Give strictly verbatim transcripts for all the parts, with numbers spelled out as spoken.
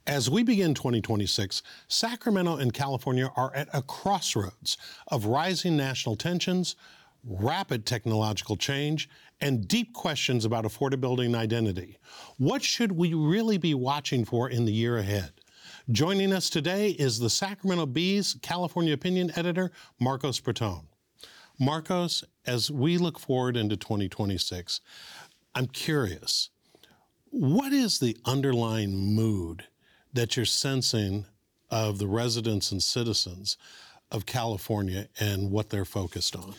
As we begin twenty twenty-six, Sacramento and California are at a crossroads of rising national tensions, rapid technological change, and deep questions about affordability and identity. What should we really be watching for in the year ahead? Joining us today is the Sacramento Bee's California Opinion Editor, Marcos Bertone. Marcos, as we look forward into twenty twenty-six, I'm curious, what is the underlying mood that you're sensing of the residents and citizens of California and what they're focused on?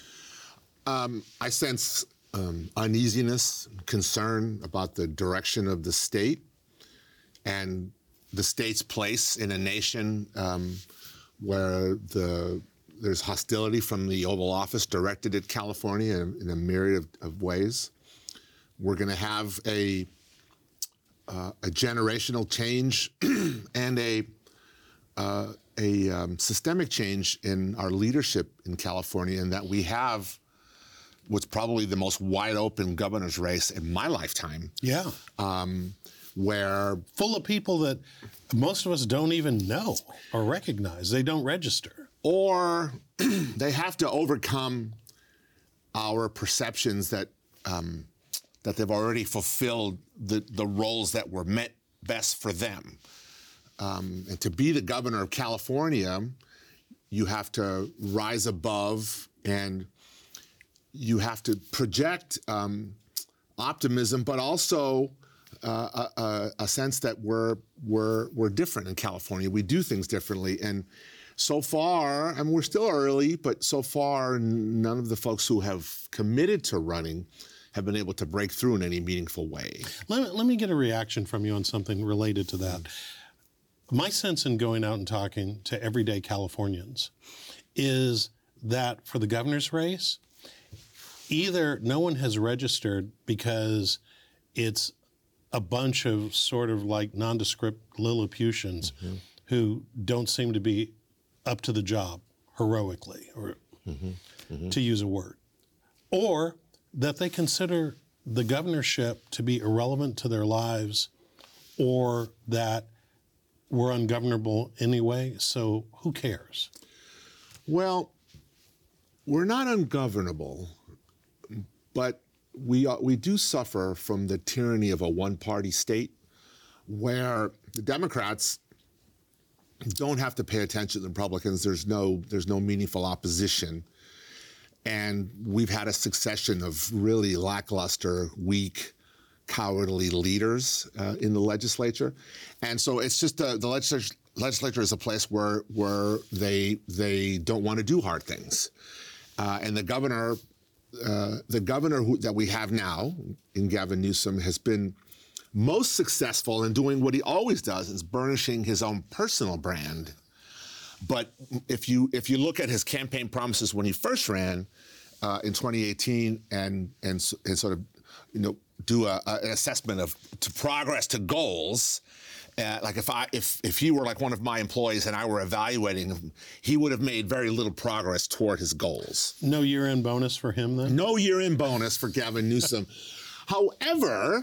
Um, I sense um, uneasiness, concern about the direction of the state and the state's place in a nation um, where the there's hostility from the Oval Office directed at California in, in a myriad of, of ways. We're going to have a uh, a generational change and a uh, a um, systemic change in our leadership in California, in that we have what's probably the most wide open governor's race in my lifetime. Yeah. Um, where full of people that most of us don't even know or recognize. They don't register. Or they have to overcome our perceptions that um, that they've already fulfilled the, the roles that were meant best for them. Um, and to be the governor of California, you have to rise above and you have to project um, optimism, but also uh, a, a sense that we're, we're, we're different in California. We do things differently. And so far, I mean, we're still early, but so far, none of the folks who have committed to running have been able to break through in any meaningful way. Let me, let me get a reaction from you on something related to that. My sense in going out and talking to everyday Californians is that for the governor's race, either no one has registered because it's a bunch of sort of like nondescript Lilliputians mm-hmm. who don't seem to be up to the job heroically, or mm-hmm. Mm-hmm. to use a word, or that they consider the governorship to be irrelevant to their lives, or that we're ungovernable anyway, so who cares? Well, we're not ungovernable, but we uh, we do suffer from the tyranny of a one-party state where the Democrats don't have to pay attention to the Republicans. There's no there's no meaningful opposition. And we've had a succession of really lackluster, weak, cowardly leaders uh, in the legislature. And so it's just uh, the legislature, legislature is a place where where they they don't want to do hard things. Uh, and the governor, uh, the governor who, that we have now, in Gavin Newsom, has been most successful in doing what he always does, is burnishing his own personal brand. But if you if you look at his campaign promises when he first ran uh, in twenty eighteen and and and sort of you know do a, a, an assessment of to progress to goals, uh, like if I if if he were like one of my employees and I were evaluating him, he would have made very little progress toward his goals. No year-end bonus for him then? No year-end bonus for Gavin Newsom. However,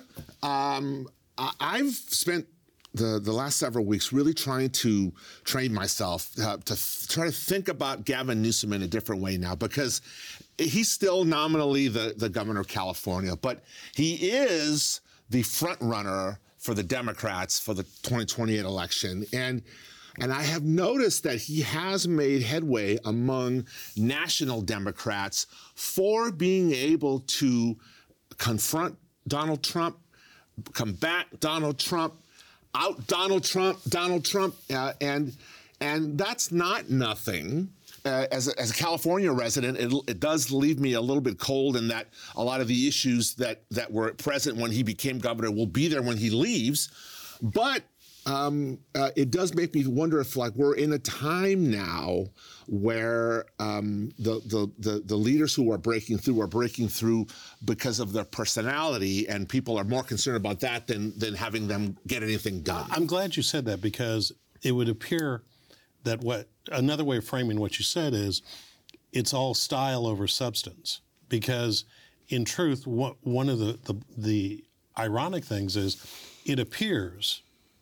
um, I, I've spent The, the last several weeks really trying to train myself uh, to th- try to think about Gavin Newsom in a different way now, because he's still nominally the, the governor of California, but he is the front runner for the Democrats for the twenty twenty-eight election. And and I have noticed that he has made headway among national Democrats for being able to confront Donald Trump, combat Donald Trump, out Donald Trump, Donald Trump, uh, and and that's not nothing. Uh, as, a, as a California resident, it, it does leave me a little bit cold in that a lot of the issues that, that were present when he became governor will be there when he leaves. But um, uh, it does make me wonder if, like, we're in a time now where um, the, the, the, the leaders who are breaking through are breaking through because of their personality, and people are more concerned about that than, than having them get anything done. I'm glad you said that, because it would appear that what another way of framing what you said is it's all style over substance. Because in truth, what, one of the, the, the ironic things is it appears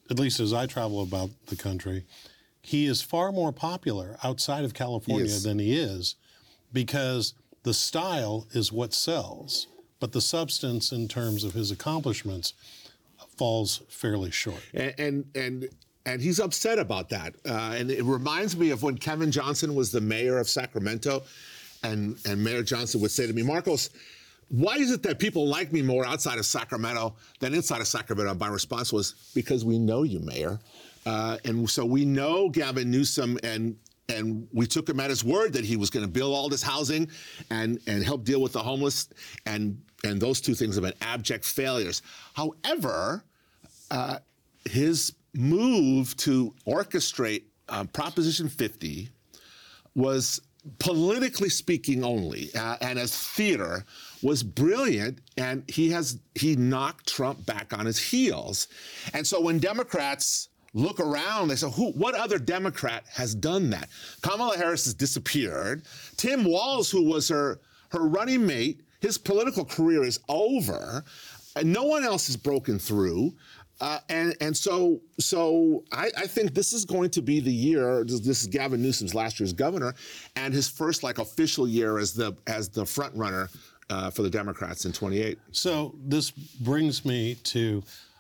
at least as I travel about the country, he is far more popular outside of California Yes. than he is, because the style is what sells, but the substance in terms of his accomplishments falls fairly short. And and and, and he's upset about that. Uh, and it reminds me of when Kevin Johnson was the mayor of Sacramento, and and Mayor Johnson would say to me, Marcos, why is it that people like me more outside of Sacramento than inside of Sacramento? My response was, because we know you, Mayor. Uh, and so we know Gavin Newsom, and and we took him at his word that he was going to build all this housing and, and help deal with the homeless. And, and those two things have been abject failures. However, uh, his move to orchestrate uh, Proposition fifty was, politically speaking only, uh, and as theater, was brilliant, and he has he knocked Trump back on his heels. And so when Democrats look around, they say, "Who? What other Democrat has done that?" Kamala Harris has disappeared. Tim Walz, who was her her running mate, his political career is over. And no one else has broken through. Uh, and and so so I, I think this is going to be the year. This, this is Gavin Newsom's last year as governor, and his first like official year as the as the front runner uh, for the Democrats in twenty-eight. So this brings me to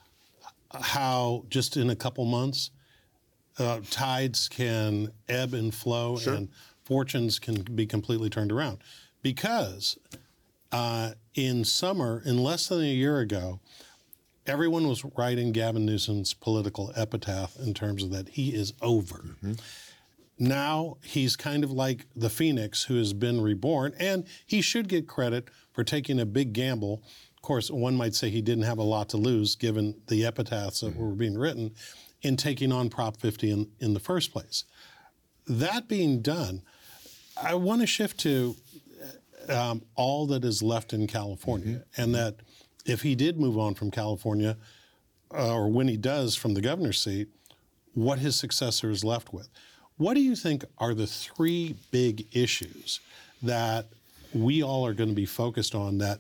how just in a couple months, uh, tides can ebb and flow, Sure. and fortunes can be completely turned around. Because uh, in summer, in less than a year ago, everyone was writing Gavin Newsom's political epitaph in terms of that he is over. Mm-hmm. Now he's kind of like the phoenix who has been reborn, and he should get credit for taking a big gamble. Of course, one might say he didn't have a lot to lose given the epitaphs that mm-hmm. were being written in taking on Prop fifty in, in the first place. That being done, I want to shift to um, all that is left in California, mm-hmm. and that if he did move on from California, uh, or when he does from the governor's seat, what his successor is left with. What do you think are the three big issues that we all are going to be focused on, that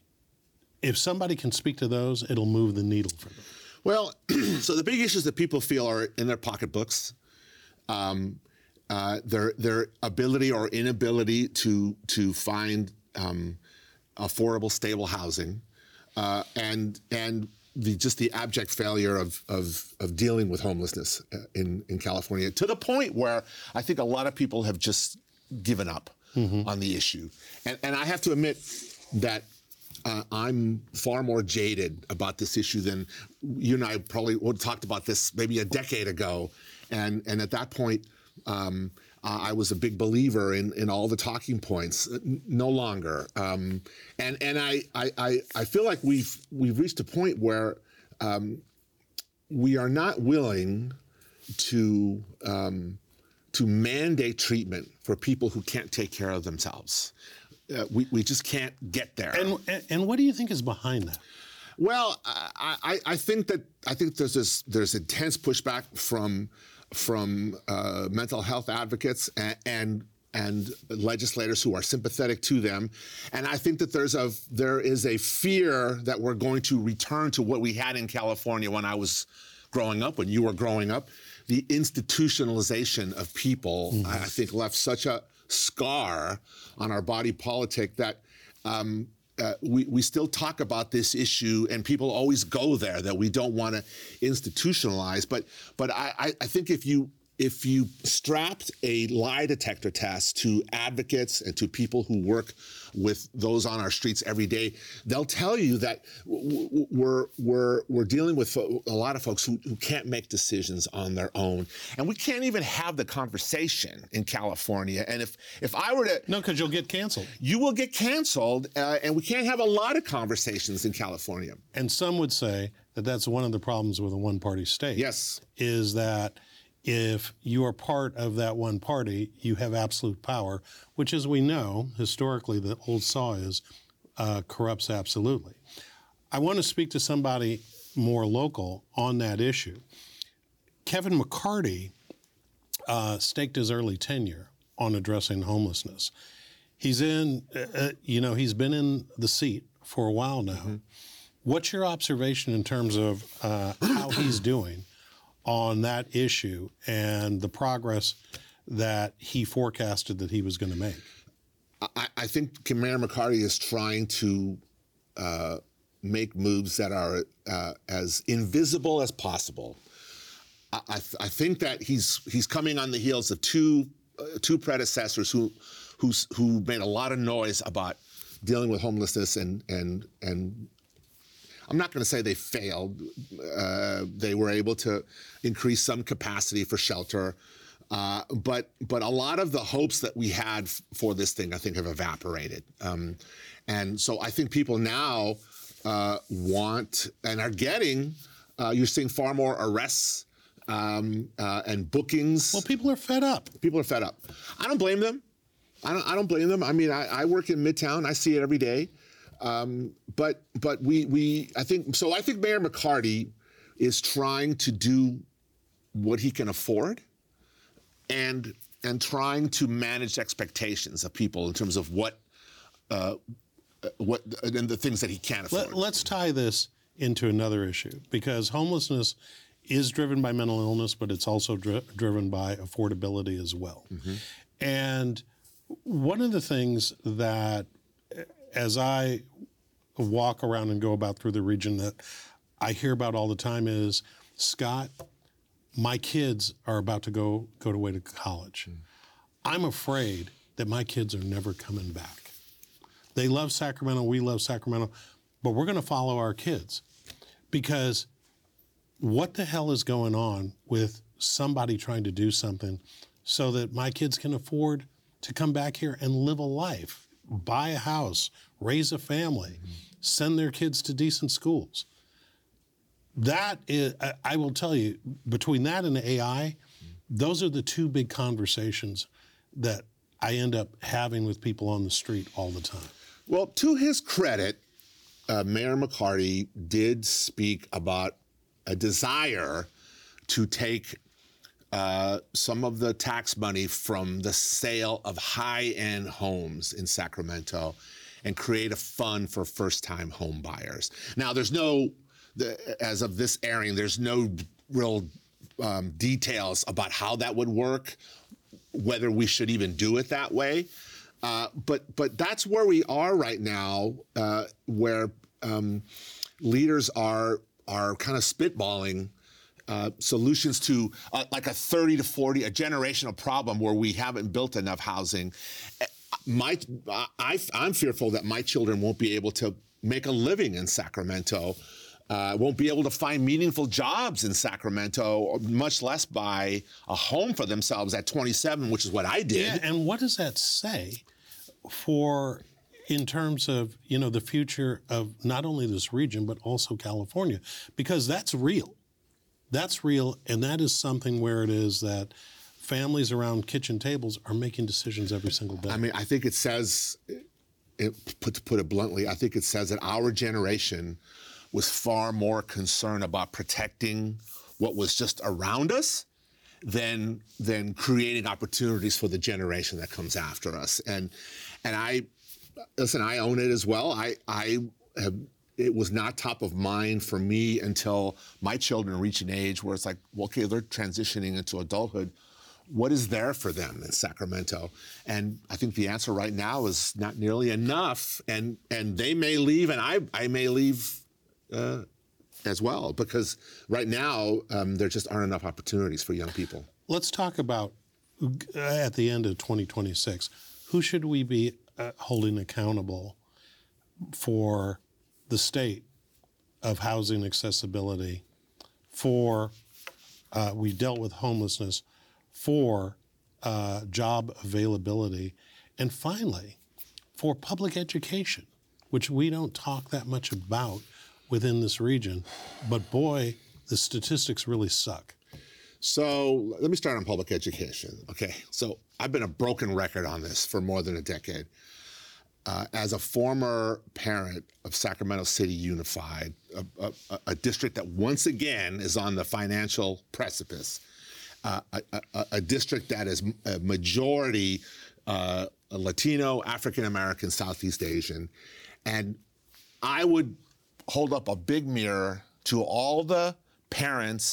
if somebody can speak to those, it'll move the needle for them? Well, so the big issues that people feel are in their pocketbooks, um, uh, their their ability or inability to to find um, affordable, stable housing, uh, and and the just the abject failure of of of dealing with homelessness in in California, to the point where I think a lot of people have just given up mm-hmm. on the issue. And and I have to admit that uh, I'm far more jaded about this issue than you and I probably would have talked about this maybe a decade ago. And and at that point, um, uh, I was a big believer in in all the talking points. No longer. Um, and and I, I I feel like we've we've reached a point where um, we are not willing to um, to mandate treatment for people who can't take care of themselves. Uh, we we just can't get there. And and what do you think is behind that? Well, I, I, I think that I think there's this there's intense pushback from from uh, mental health advocates and, and and legislators who are sympathetic to them, and I think that there's a there is a fear that we're going to return to what we had in California when I was growing up, when you were growing up. The institutionalization of people, mm-hmm. I think, left such a scar on our body politic that. Um, Uh, we, we still talk about this issue, and people always go there, that we don't want to institutionalize. But but I, I think if you if you strapped a lie detector test to advocates and to people who work with those on our streets every day, they'll tell you that w- we're we're we're dealing with fo- a lot of folks who, who can't make decisions on their own, and we can't even have the conversation in California. And if if I were to no, because you'll get canceled. You will get canceled, uh, and we can't have a lot of conversations in California. And some would say that that's one of the problems with a one-party state. Yes, is that if you are part of that one party, you have absolute power, which, as we know, historically, the old saw is uh, corrupts absolutely. I want to speak to somebody more local on that issue. Kevin McCarty uh, staked his early tenure on addressing homelessness. He's in, uh, you know, he's been in the seat for a while now. Mm-hmm. What's your observation in terms of uh, how he's doing on that issue and the progress that he forecasted that he was going to make? I, I think Mayor McCarty is trying to uh, make moves that are uh, as invisible as possible. I, I, th- I think that he's he's coming on the heels of two uh, two predecessors who who's, who made a lot of noise about dealing with homelessness, and and and I'm not going to say they failed. Uh, they were able to increase some capacity for shelter. Uh, but but a lot of the hopes that we had f- for this thing, I think, have evaporated. Um, and so I think people now uh, want and are getting, uh, you're seeing far more arrests um, uh, and bookings. Well, people are fed up. People are fed up. I don't blame them. I don't, I don't blame them. I mean, I, I work in Midtown. I see it every day. Um, but but we, we, I think, so I think Mayor McCarty is trying to do what he can afford, and and trying to manage expectations of people in terms of what uh, what and the things that he can't afford. Let, let's tie this into another issue, because homelessness is driven by mental illness, but it's also dri- driven by affordability as well. Mm-hmm. And one of the things that, as I walk around and go about through the region, that I hear about all the time is, Scott, my kids are about to go go away to college. Mm. I'm afraid that my kids are never coming back. They love Sacramento, we love Sacramento, but we're going to follow our kids, because what the hell is going on with somebody trying to do something so that my kids can afford to come back here and live a life, buy a house, raise a family, mm-hmm. send their kids to decent schools? That is, I will tell you, between that and A I, those are the two big conversations that I end up having with people on the street all the time. Well, to his credit, uh, Mayor McCarty did speak about a desire to take uh, some of the tax money from the sale of high-end homes in Sacramento and create a fund for first-time home buyers. Now, there's no... The, as of this airing, there's no real um, details about how that would work, whether we should even do it that way. Uh, but but that's where we are right now, uh, where um, leaders are are kind of spitballing uh, solutions to uh, like a thirty to forty, a generational problem where we haven't built enough housing. My, I, I'm fearful that my children won't be able to make a living in Sacramento. Uh, won't be able to find meaningful jobs in Sacramento, much less buy a home for themselves at twenty-seven, which is what I did. Yeah, and what does that say for, in terms of, you know, the future of not only this region, but also California? Because that's real. That's real, and that is something where it is that families around kitchen tables are making decisions every single day. I mean, I think it says, it, put, to put it bluntly, I think it says that our generation was far more concerned about protecting what was just around us than than creating opportunities for the generation that comes after us. And and I listen, I own it as well. I I have, it was not top of mind for me until my children reach an age where it's like, well, okay, they're transitioning into adulthood. What is there for them in Sacramento? And I think the answer right now is not nearly enough. And and they may leave, and I I may leave Uh, as well, because right now um, there just aren't enough opportunities for young people. Let's talk about, uh, at the end of twenty twenty-six, who should we be uh, holding accountable for the state of housing accessibility, for, uh, we dealt with homelessness, for uh, job availability, and finally, for public education, which we don't talk that much about within this region, but boy, the statistics really suck. So let me start on public education. Okay, so I've been a broken record on this for more than a decade. Uh, as a former parent of Sacramento City Unified, a, a, a district that once again is on the financial precipice, uh, a, a, a district that is a majority uh, Latino, African American, Southeast Asian, and I would hold up a big mirror to all the parents,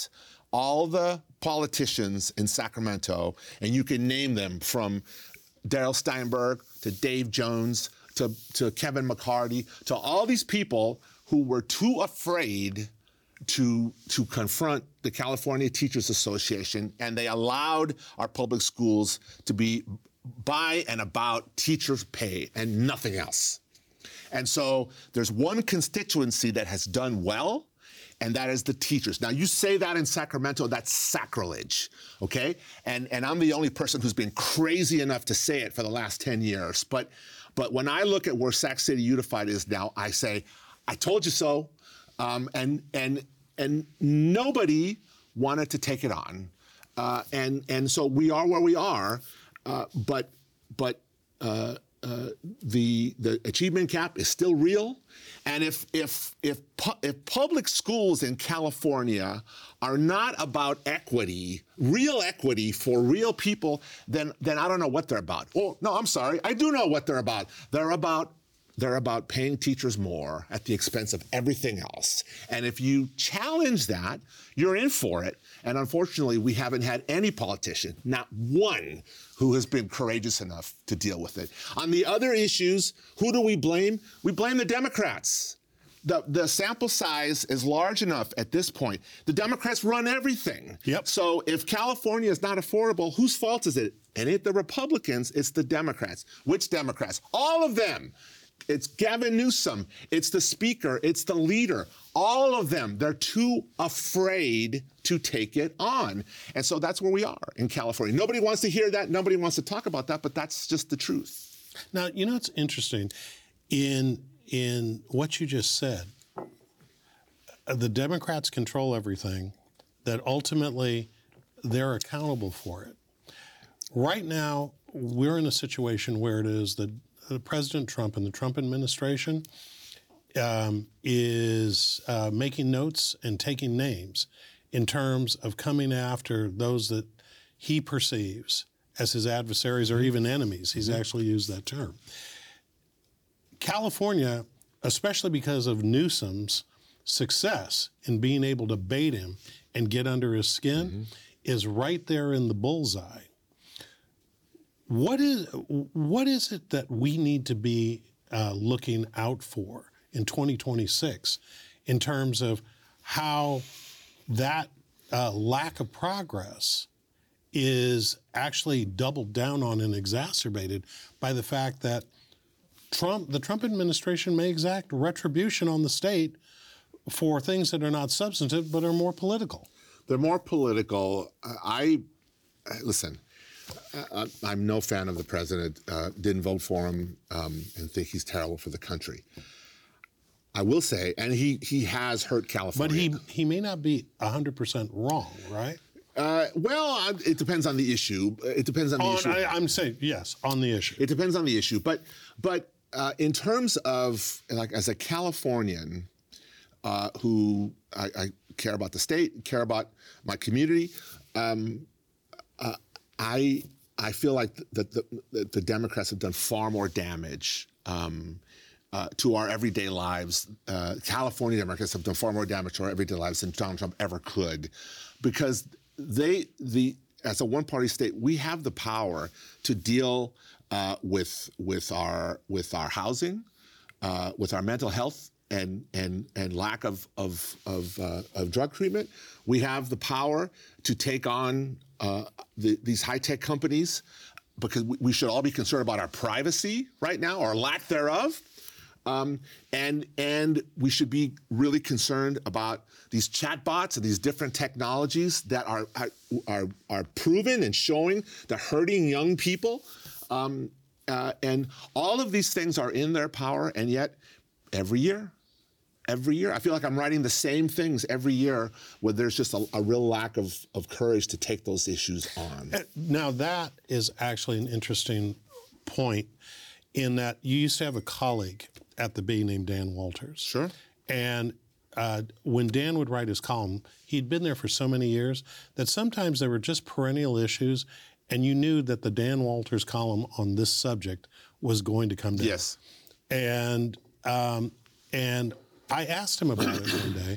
all the politicians in Sacramento, and you can name them from Darrell Steinberg to Dave Jones to, to Kevin McCarty, to all these people who were too afraid to, to confront the California Teachers Association, and they allowed our public schools to be by and about teachers' pay and nothing else. And so there's one constituency that has done well, and that is the teachers. Now, you say that in Sacramento, that's sacrilege, okay? And, and I'm the only person who's been crazy enough to say it for the last ten years. But, but when I look at where Sac City Unified is now, I say, I told you so. Um, and, and, and nobody wanted to take it on. Uh, and, and so we are where we are. Uh, but but uh, uh, the the achievement gap is still real, and if if if pu- if public schools in California are not about equity, real equity for real people, then then I don't know what they're about. Oh no, I'm sorry, I do know what they're about. They're about they're about paying teachers more at the expense of everything else. And if you challenge that, you're in for it. And unfortunately, we haven't had any politician, not one, who has been courageous enough to deal with it. On the other issues, who do we blame? We blame the Democrats. The, the sample size is large enough at this point. The Democrats run everything. Yep. So if California is not affordable, whose fault is it? It ain't the Republicans, it's the Democrats. Which Democrats? All of them. It's Gavin Newsom. It's the speaker. It's the leader. All of them. They're too afraid to take it on. And so that's where we are in California. Nobody wants to hear that. Nobody wants to talk about that, but that's just the truth. Now, you know, it's interesting. In, in what you just said, the Democrats control everything, that ultimately they're accountable for it. Right now, we're in a situation where it is that President Trump and the Trump administration um, is uh, making notes and taking names in terms of coming after those that he perceives as his adversaries or even enemies. He's mm-hmm. actually used that term. California, especially because of Newsom's success in being able to bait him and get under his skin, mm-hmm. is right there in the bullseye. What is what is it that we need to be uh, looking out for in twenty twenty-six in terms of how that uh, lack of progress is actually doubled down on and exacerbated by the fact that Trump, the Trump administration may exact retribution on the state for things that are not substantive but are more political? They're more political. I, listen, I, I'm no fan of the president, uh, didn't vote for him, um, and think he's terrible for the country. I will say, and he, he has hurt California. But he, he may not be one hundred percent wrong, right? Uh, well, it depends on the issue. It depends on the on, issue. I, I'm saying, yes, on the issue. It depends on the issue. But, but uh, in terms of, like, as a Californian uh, who I, I care about the state, care about my community, um, uh, I I feel like that the, the, the Democrats have done far more damage um, uh, to our everyday lives. Uh, California Democrats have done far more damage to our everyday lives than Donald Trump ever could, because they the as a one-party state, we have the power to deal uh, with with our with our housing, uh, with our mental health and and and lack of of of, uh, of drug treatment. We have the power to take on uh, the, these high-tech companies, because we, we should all be concerned about our privacy right now, or lack thereof. Um, and and we should be really concerned about these chatbots and these different technologies that are are are proven and showing they're hurting young people. Um, uh, and all of these things are in their power, and yet every year, every year, I feel like I'm writing the same things every year, where there's just a, a real lack of, of courage to take those issues on. Now, that is actually an interesting point, in that you used to have a colleague at the Bee named Dan Walters. Sure. And uh, when Dan would write his column, he'd been there for so many years that sometimes there were just perennial issues, and you knew that the Dan Walters column on this subject was going to come down. Yes. And um, and I asked him about it one day,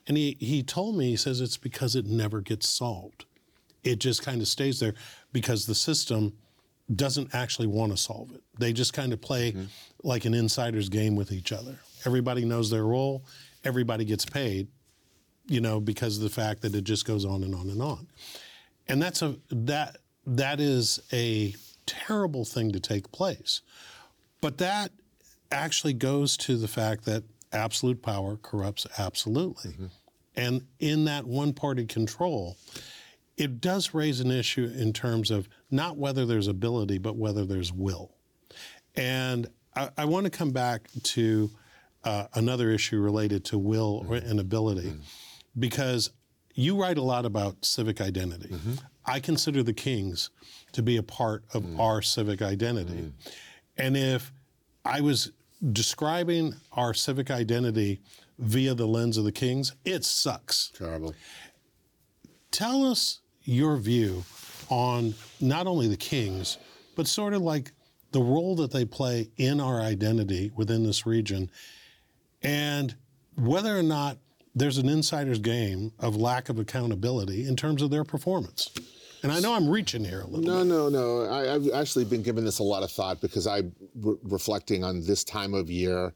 And he, he told me, he says it's because it never gets solved. It just kind of stays there because the system doesn't actually want to solve it. They just kind of play mm-hmm. like an insider's game with each other. Everybody knows their role. Everybody gets paid, you know, because of the fact that it just goes on and on and on. And that's a that that is a terrible thing to take place. But that actually goes to the fact that absolute power corrupts absolutely. Mm-hmm. And in that one-party control, it does raise an issue in terms of not whether there's ability, but whether there's will. And I, I want to come back to uh, another issue related to will mm-hmm. and ability, mm-hmm. because you write a lot about civic identity. Mm-hmm. I consider the Kings to be a part of mm-hmm. our civic identity. Mm-hmm. And if I was describing our civic identity via the lens of the Kings, it sucks. Terrible. Tell us your view on not only the Kings, but sort of like the role that they play in our identity within this region, and whether or not there's an insider's game of lack of accountability in terms of their performance. And I know I'm reaching here a little no, bit. No, no, no. I've actually been giving this a lot of thought because I'm re- reflecting on this time of year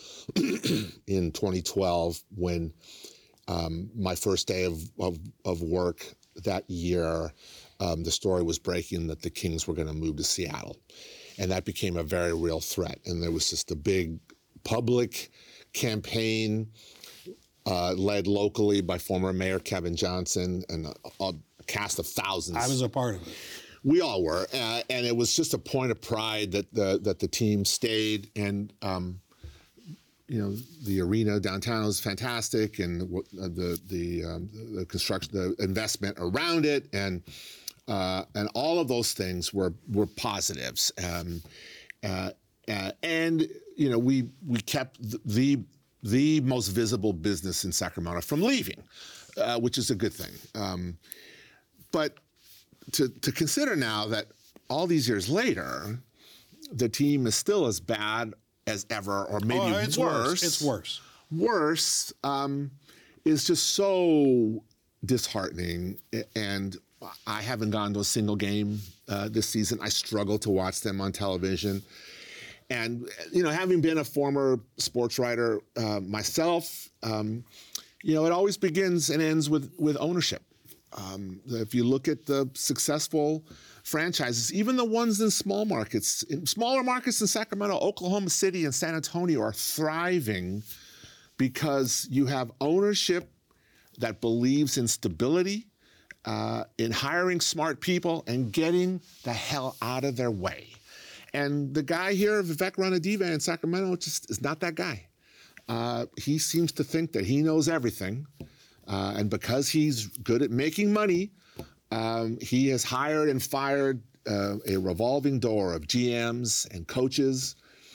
in twenty twelve when um, my first day of, of, of work that year, um, the story was breaking that the Kings were going to move to Seattle. And that became a very real threat. And there was just a big public campaign uh, led locally by former Mayor Kevin Johnson and a, a cast of thousands. I was a part of it. We all were, uh, and it was just a point of pride that the that the team stayed. And um, you know, the arena downtown was fantastic, and the the the, um, the construction, the investment around it, and uh, and all of those things were were positives. Um, uh, uh, and you know, we we kept the the most visible business in Sacramento from leaving, uh, which is a good thing. Um, But to, to consider now that all these years later, the team is still as bad as ever, or maybe oh, it's worse. worse. It's worse. Worse um, is just so disheartening. And I haven't gone to a single game uh, this season. I struggle to watch them on television. And, you know, having been a former sports writer uh, myself, um, you know, it always begins and ends with, with ownership. Um, if you look at the successful franchises, even the ones in small markets, in smaller markets in Sacramento, Oklahoma City, and San Antonio are thriving because you have ownership that believes in stability, uh, in hiring smart people, and getting the hell out of their way. And the guy here, Vivek Ranadive in Sacramento, just is not that guy. Uh, he seems to think that he knows everything. Uh, and because he's good at making money, um, he has hired and fired uh, a revolving door of G Ms and coaches,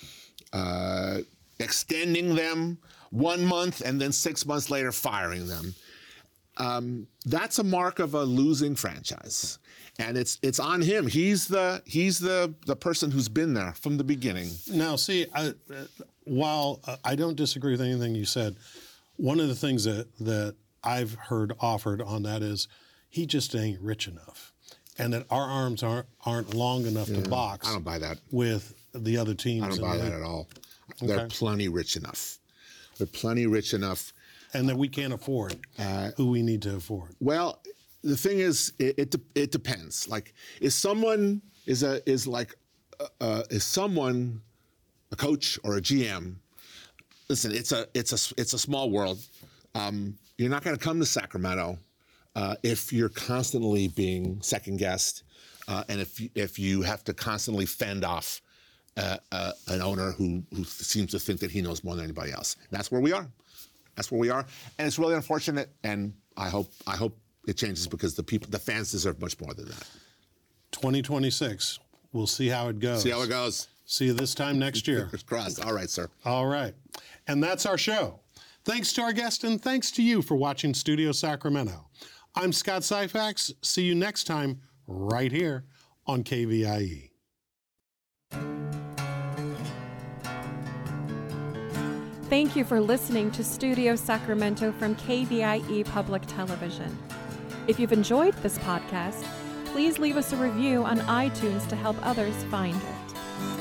uh, extending them one month and then six months later firing them. Um, that's a mark of a losing franchise, and it's it's on him. He's the he's the the person who's been there from the beginning. Now, see, I, uh, while uh, I don't disagree with anything you said, one of the things that that I've heard offered on that is he just ain't rich enough, and that our arms aren't aren't long enough yeah, to box. I don't buy that with the other teams. I don't buy the, that at all. Okay. They're plenty rich enough. They're plenty rich enough, and that we can't afford uh, who we need to afford. Well, the thing is, it it, it depends. Like, is someone is a is like uh, uh, is someone a coach or a G M? Listen, it's a it's a it's a small world. Um, You're not going to come to Sacramento uh, if you're constantly being second-guessed, uh, and if you, if you have to constantly fend off uh, uh, an owner who who seems to think that he knows more than anybody else. And that's where we are. That's where we are, and it's really unfortunate. And I hope I hope it changes because the people, the fans, deserve much more than that. twenty twenty-six. We'll see how it goes. See how it goes. See you this time next year. Fingers crossed. All right, sir. All right, and that's our show. Thanks to our guest, and thanks to you for watching Studio Sacramento. I'm Scott Syphax. See you next time right here on K V I E. Thank you for listening to Studio Sacramento from K V I E Public Television. If you've enjoyed this podcast, please leave us a review on iTunes to help others find it.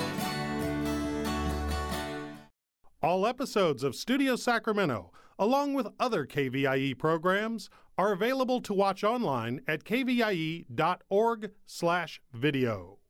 All episodes of Studio Sacramento, along with other K V I E programs, are available to watch online at kvie dot org slash video.